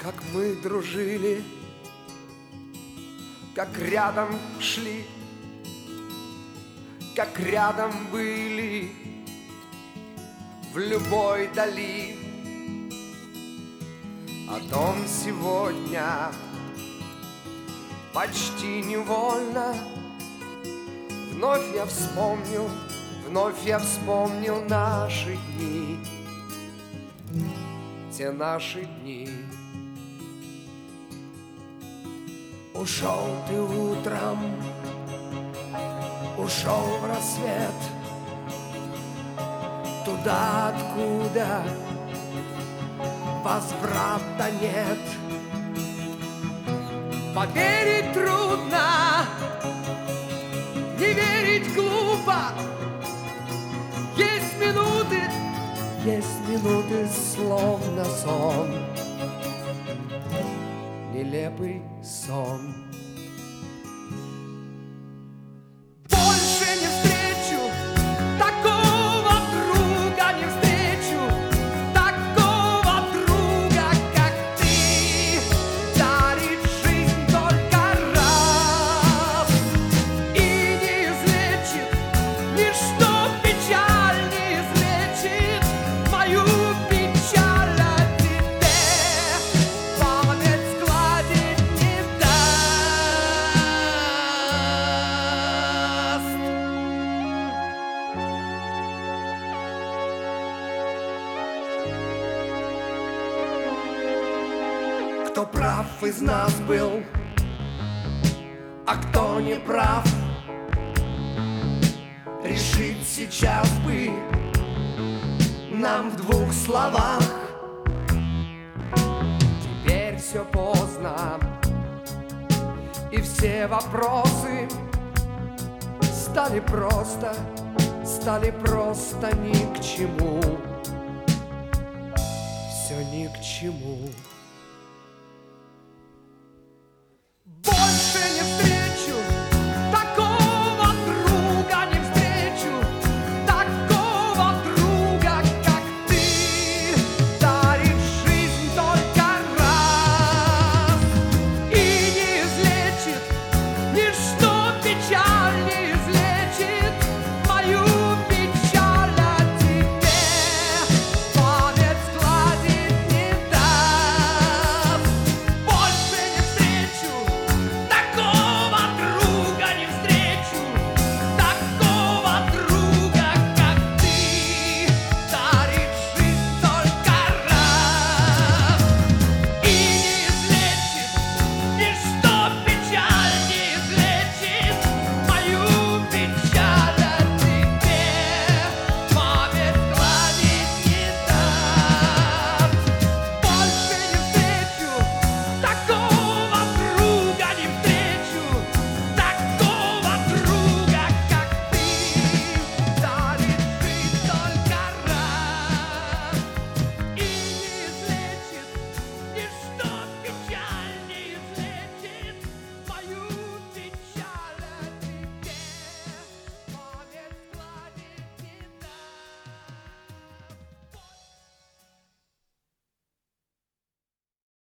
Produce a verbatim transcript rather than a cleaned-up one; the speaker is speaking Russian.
как мы дружили, как рядом шли, как рядом были в любой дали. О том сегодня почти невольно вновь я вспомню, вновь я вспомню наши дни, те наши дни. Ушел ты утром, ушел в рассвет, туда, откуда возврата нет. Поверить трудно, не верить глупо. Есть минуты, есть минуты, словно сон, нелепый сон. Больше не встречу такого друга, не встречу такого друга, как ты. Дарит жизнь только раз и не излечит ничто, печаль не излечит мою печаль о тебе. Память сгладить не даст. Кто прав из нас был, а кто не прав, решить сейчас бы нам в двух словах. Теперь все поздно, и все вопросы стали просто, стали просто ни к чему. Все ни к чему.